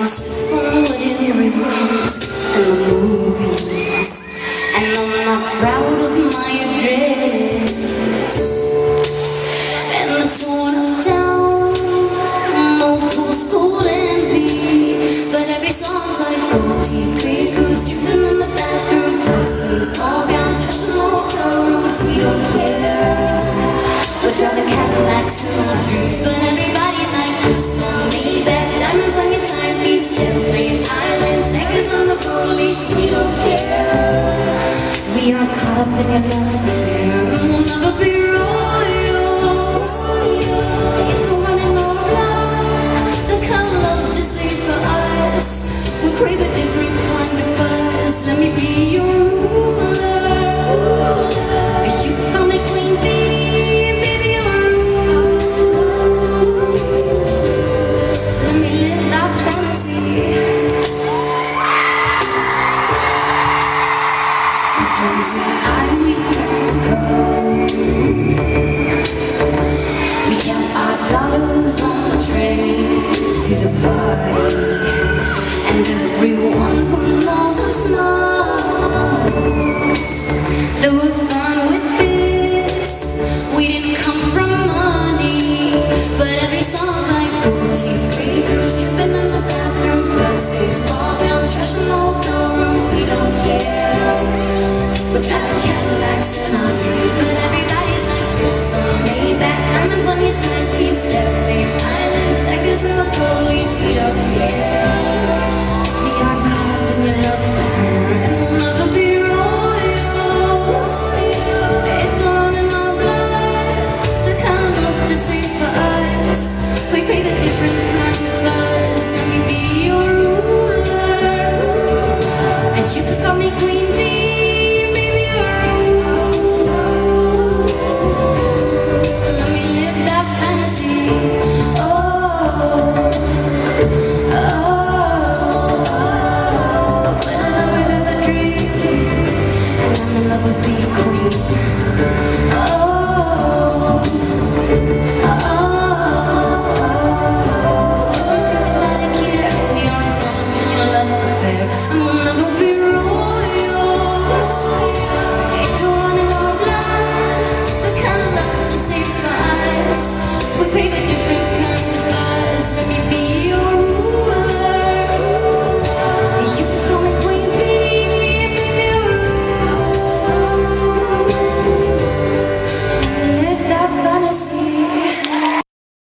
see from wedding rings and the movies, and I'm not proud of my address and the torn up town, no pool school envy, but every song's like gold teeth, Quakers dripping in the bathroom, Princeton's ball gowns, trash in the hotel rooms. We don't care, we're driving Cadillacs to our dreams, but everybody's like crystal Maybach, diamonds on your timepiece, jet planes, islands, stickers on the police. We don't care, we aren't caught up in your love affair, and we'll never be royals. You don't want to know love, the kind of love just ain't for us. We crave a different kind of buzz. Let me be your ruler. You can call me Queen Bee, baby, you're rude. Let me live that fantasy. My friends and I, we've got to go. We count our dollars on the train to the party, and everyone who knows us knows that we're fine with this. We didn't come from money, but every song's like gold teeth, Quakers dripping in the bathroom, Princeton's ball gowns, trash in the hotel rooms. We don't care, we're driving Cadillacs in our dreams, but everybody's like crystal Maybach, diamonds on your timepiece, jet planes, islands, stickers in the police. We don't care, we aren't caught up in your love affair, and we'll never be royals. It's on in our blood, the kind of love just ain't for us. We crave a different kind of buzz. Let me be your ruler, and you could call me Queen Bee, baby, you're rude. Let me live that fantasy. Oh, oh, better than we've ever dreamed, and I'm in love with being queen. Oh, oh, always feel like I care. We aren't caught up in your love affair, and we'll